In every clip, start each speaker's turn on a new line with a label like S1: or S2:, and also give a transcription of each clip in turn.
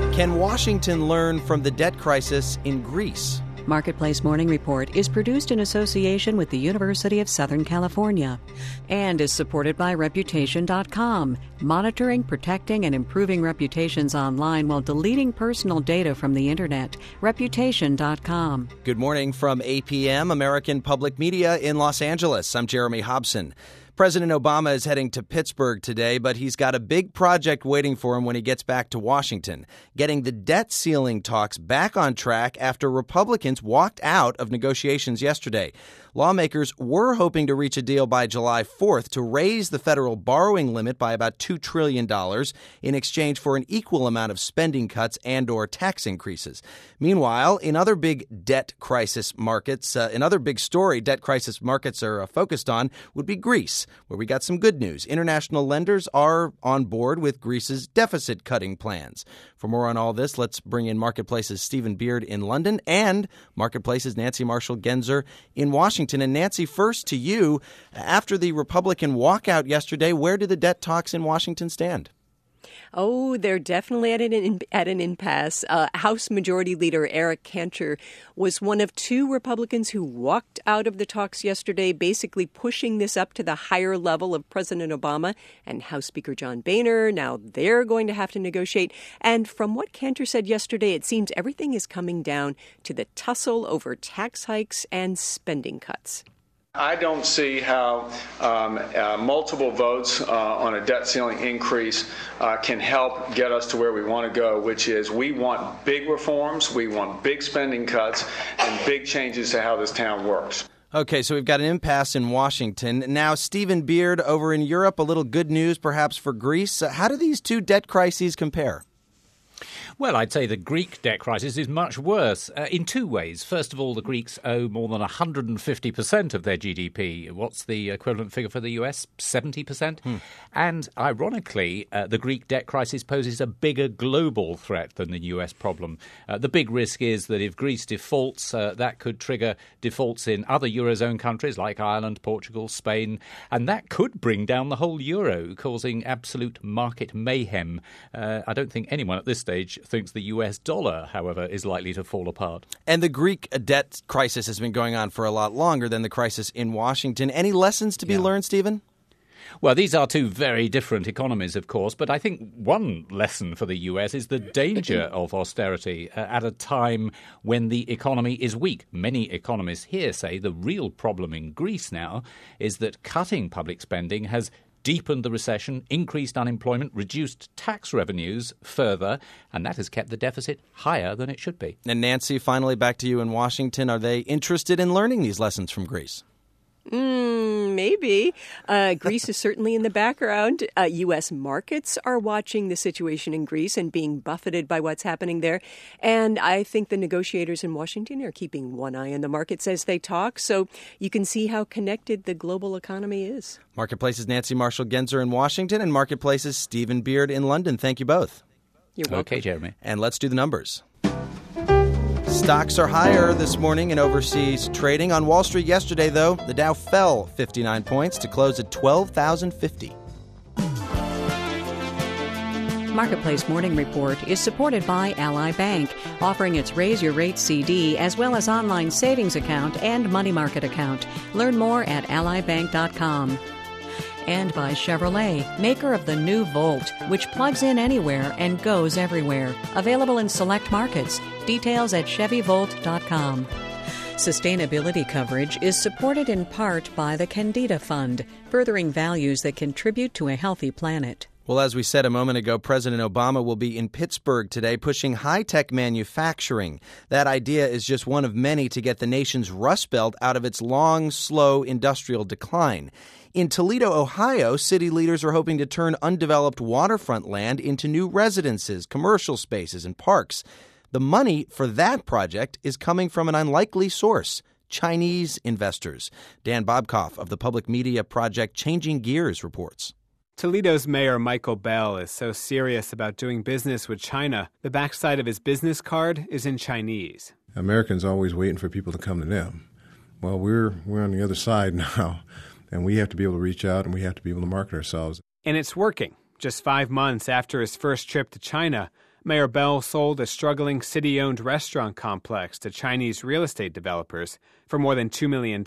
S1: Can Washington learn from the debt crisis in Greece?
S2: Marketplace Morning Report is produced in association with the University of Southern California and is supported by Reputation.com, monitoring, protecting, and improving reputations online while deleting personal data from the Internet. Reputation.com.
S1: Good morning from APM, American Public Media in Los Angeles. I'm Jeremy Hobson. President Obama is heading to Pittsburgh today, but he's got a big project waiting for him when he gets back to Washington, getting the debt ceiling talks back on track after Republicans walked out of negotiations yesterday. Lawmakers were hoping to reach a deal by July 4th to raise the federal borrowing limit by about $2 trillion in exchange for an equal amount of spending cuts and/or tax increases. Meanwhile, in other big debt crisis markets, another big story debt crisis markets are focused on would be Greece, where we got some good news. International lenders are on board with Greece's deficit-cutting plans. For more on all this, let's bring in Marketplace's Stephen Beard in London and Marketplace's Nancy Marshall-Genzer in Washington. And Nancy, first to you. After the Republican walkout yesterday, where do the debt talks in Washington stand?
S3: Oh, they're definitely at an impasse. House Majority Leader Eric Cantor was one of two Republicans who walked out of the talks yesterday, basically pushing this up to the higher level of President Obama and House Speaker John Boehner. Now they're going to have to negotiate. And from what Cantor said yesterday, it seems everything is coming down to the tussle over tax hikes and spending cuts.
S4: I don't see how multiple votes on a debt ceiling increase can help get us to where we want to go, which is we want big reforms, we want big spending cuts, and big changes to how this town works.
S1: Okay, so we've got an impasse in Washington. Now, Stephen Beard over in Europe, a little good news perhaps for Greece. How do these two debt crises compare?
S5: Well, I'd say the Greek debt crisis is much worse in two ways. First of all, the Greeks owe more than 150% of their GDP. What's the equivalent figure for the US? 70%? And ironically, the Greek debt crisis poses a bigger global threat than the US problem. The big risk is that if Greece defaults, that could trigger defaults in other Eurozone countries like Ireland, Portugal, Spain, and that could bring down the whole euro, causing absolute market mayhem. I don't think anyone at this stage thinks the US dollar, however, is likely to fall apart.
S1: And the Greek debt crisis has been going on for a lot longer than the crisis in Washington. Any lessons to be learned, Stephen?
S5: Well, these are two very different economies, of course, but I think one lesson for the US is the danger of austerity at a time when the economy is weak. Many economists here say the real problem in Greece now is that cutting public spending has deepened the recession, increased unemployment, reduced tax revenues further, and that has kept the deficit higher than it should be.
S1: And Nancy, finally back to you in Washington. Are they interested in learning these lessons from Greece?
S3: Maybe. Greece is certainly in the background. U.S. markets are watching the situation in Greece and being buffeted by what's happening there. And I think the negotiators in Washington are keeping one eye on the markets as they talk. So you can see how connected the global economy is. Marketplace's
S1: Nancy Marshall-Genzer in Washington and Marketplace's Stephen Beard in London. Thank you both.
S3: You're welcome.
S5: Okay, Jeremy.
S1: And let's do the numbers. Stocks are higher this morning in overseas trading. On Wall Street yesterday, though, the Dow fell 59 points to close at 12,050.
S2: Marketplace Morning Report is supported by Ally Bank, offering its Raise Your Rate CD as well as online savings account and money market account. Learn more at allybank.com. And by Chevrolet, maker of the new Volt, which plugs in anywhere and goes everywhere. Available in select markets. Details at ChevyVolt.com. Sustainability coverage is supported in part by the Candida Fund, furthering values that contribute to a healthy planet.
S1: Well, as we said a moment ago, President Obama will be in Pittsburgh today pushing high-tech manufacturing. That idea is just one of many to get the nation's Rust Belt out of its long, slow industrial decline. In Toledo, Ohio, city leaders are hoping to turn undeveloped waterfront land into new residences, commercial spaces, and parks. The money for that project is coming from an unlikely source, Chinese investors. Dan Bobkoff of the public media project Changing Gears reports.
S6: Toledo's Mayor Michael Bell is so serious about doing business with China, the backside of his business card is in Chinese.
S7: Americans are always waiting for people to come to them. Well, we're on the other side now, and we have to be able to reach out and we have to be able to market ourselves.
S6: And it's working. Just 5 months after his first trip to China, Mayor Bell sold a struggling city-owned restaurant complex to Chinese real estate developers for more than $2 million.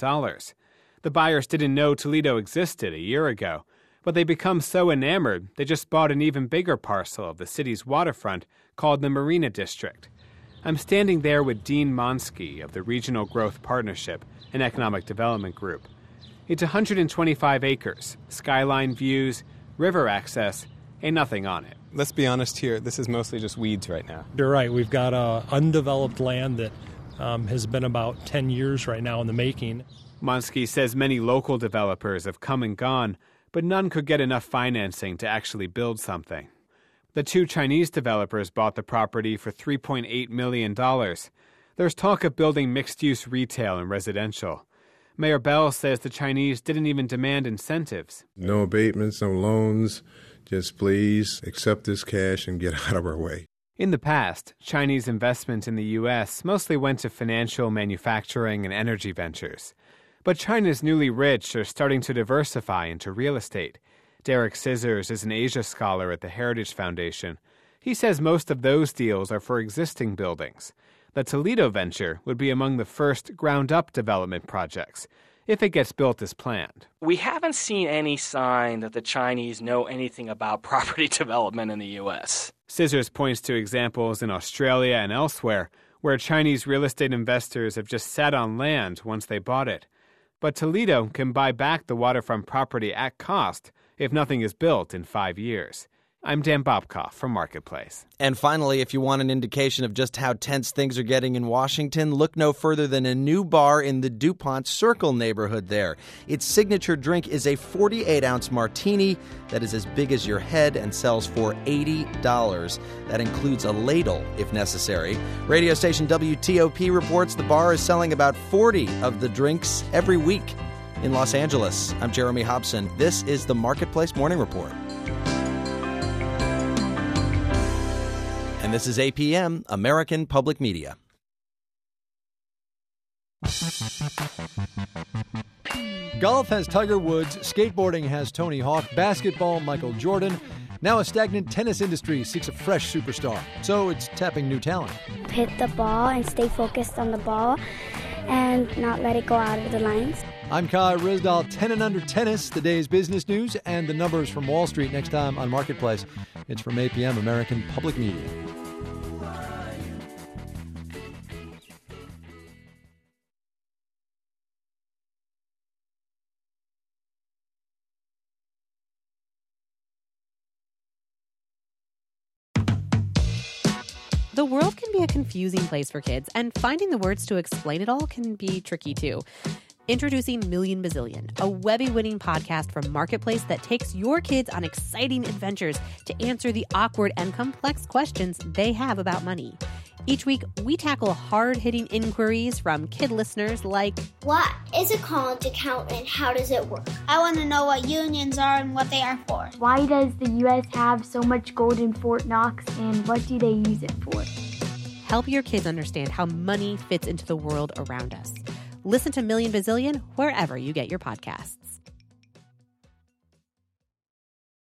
S6: The buyers didn't know Toledo existed a year ago, but they become so enamored they just bought an even bigger parcel of the city's waterfront called the Marina District. I'm standing there with Dean Monsky of the Regional Growth Partnership, an economic development group. It's 125 acres, skyline views, river access, and nothing on it.
S8: Let's be honest here, this is mostly just weeds right now.
S9: You're right. We've got undeveloped land that has been about 10 years right now in the making.
S6: Monsky says many local developers have come and gone, but none could get enough financing to actually build something. The two Chinese developers bought the property for $3.8 million. There's talk of building mixed-use retail and residential. Mayor Bell says the Chinese didn't even demand incentives.
S7: No abatements, no loans. Just please accept this cash and get out of our way.
S6: In the past, Chinese investment in the U.S. mostly went to financial, manufacturing, and energy ventures. But China's newly rich are starting to diversify into real estate. Derek Scissors is an Asia scholar at the Heritage Foundation. He says most of those deals are for existing buildings. The Toledo venture would be among the first ground-up development projects, if it gets built as planned.
S10: We haven't seen any sign that the Chinese know anything about property development in the U.S.
S6: Scissors points to examples in Australia and elsewhere where Chinese real estate investors have just sat on land once they bought it. But Toledo can buy back the waterfront property at cost if nothing is built in 5 years. I'm Dan Bobkoff from Marketplace.
S1: And finally, if you want an indication of just how tense things are getting in Washington, look no further than a new bar in the DuPont Circle neighborhood there. Its signature drink is a 48-ounce martini that is as big as your head and sells for $80. That includes a ladle, if necessary. Radio station WTOP reports the bar is selling about 40 of the drinks every week in Los Angeles. I'm Jeremy Hobson. This is the Marketplace Morning Report. And this is APM, American Public Media.
S11: Golf has Tiger Woods, skateboarding has Tony Hawk, basketball, Michael Jordan. Now a stagnant tennis industry seeks a fresh superstar, so it's tapping new talent.
S12: Hit the ball and stay focused on the ball and not let it go out of the lines.
S11: I'm Kai Risdal, 10 and under tennis, the day's business news, and the numbers from Wall Street next time on Marketplace. It's from APM, American Public Media.
S13: The world can be a confusing place for kids, and finding the words to explain it all can be tricky too. Introducing Million Bazillion, a Webby-winning podcast from Marketplace that takes your kids on exciting adventures to answer the awkward and complex questions they have about money. Each week, we tackle hard-hitting inquiries from kid listeners like,
S14: what is a college account and how does it work? I want to know what unions are and what they are for.
S15: Why does the U.S. have so much gold in Fort Knox and what do they use it for?
S13: Help your kids understand how money fits into the world around us. Listen to Million Bazillion wherever you get your podcasts.